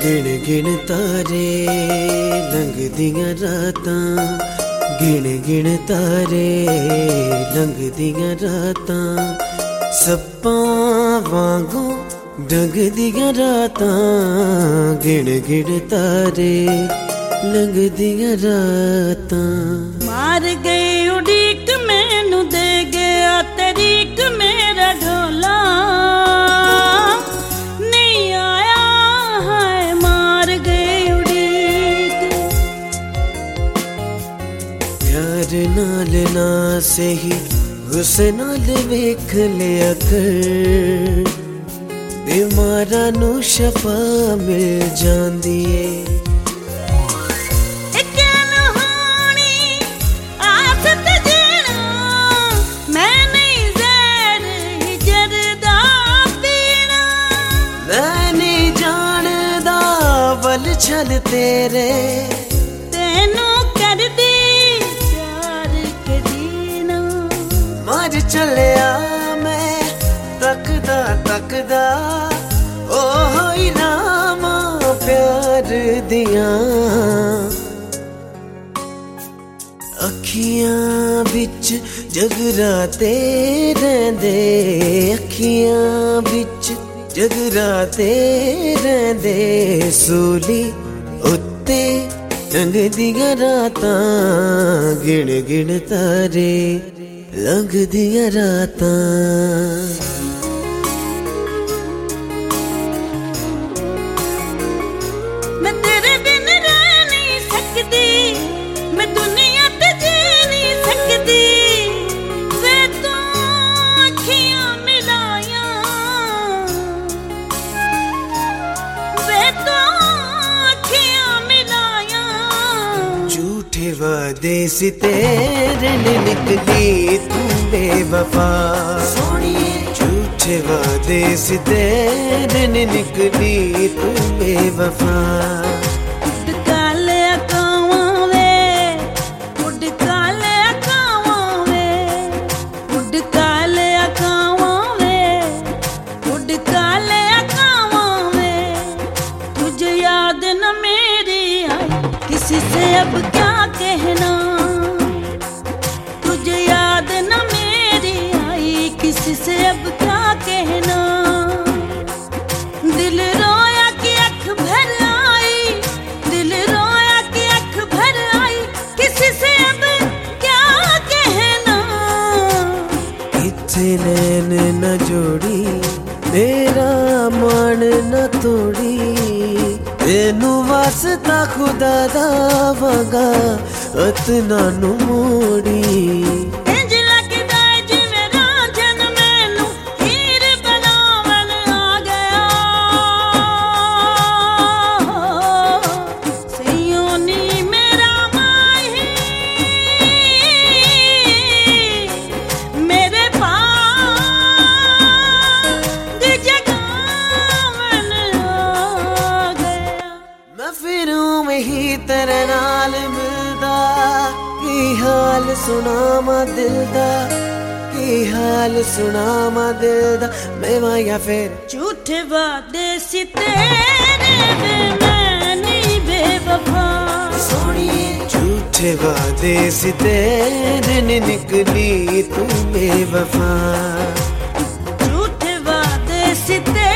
गिण गिण तारे लंघदियां रातां, गिण गिण तारे लंघदियां रातां, सप्पां वांगू डंगदियां रातां, गिण गिण तारे लंघदियां रातां। मार गई उड़ीक मैनू दे गया तरीक मेरा ढोला, नहीं आया है मार गई उड़ीक। प्यार नाल ना सही गुस्से नाल वेख लिया कर, बीमारां नू शफा मिल जांदी है। छल तेरे तेनू कर दी प्यार के जीना, मर चलिया मैं तकदा तकदा ओ होई नामा प्यार दियां। अखियां बिच जगराते रहिंदे, अखियां बिच जगराते रहिंदे, सूली उत्ते लंघदियां रातां, गिण गिण तारे लंघदियां रातां। मैं तेरे बिन रह नहीं सकदी, मैं दुनिया ते जी नहीं सकदी, वे तू अखियां मिलाया, वे तू अखियां मिलाया। झूठे वादे सी तेरे ने निकली तू बेवफा, झूठे वादे सी तेरे ने निकली तू बेवफा। किसी से अब क्या कहना, तुझे याद न मेरी आई, किसी से अब क्या कहना। दिल रोया कि अख भर आई, दिल रोया कि अख भर आई, किसी से अब क्या कहना। इत्थे नैन न जोड़ी मेरा मान न तोड़ी, तेनू वास्ता खुदा दा वगा अतना नू मोड़ी। इंज लगदा है जिवें रांझन मैनू हीर बनावन आ गया, सैयों नी मेरा माही मेरे पाग जगावन आ गया। मैं फिर में ही तेरे नाल मिलदा, की हाल सुनामा दिल दा, की हाल सुनामा दिल दा, मैं या फिर झूठे वादे सी तेरे वे मैं नहीं बेवफा। सोनिए झूठे वादे सी तेरे ने निकली तू बेवफा, झूठे वादे सी तेरे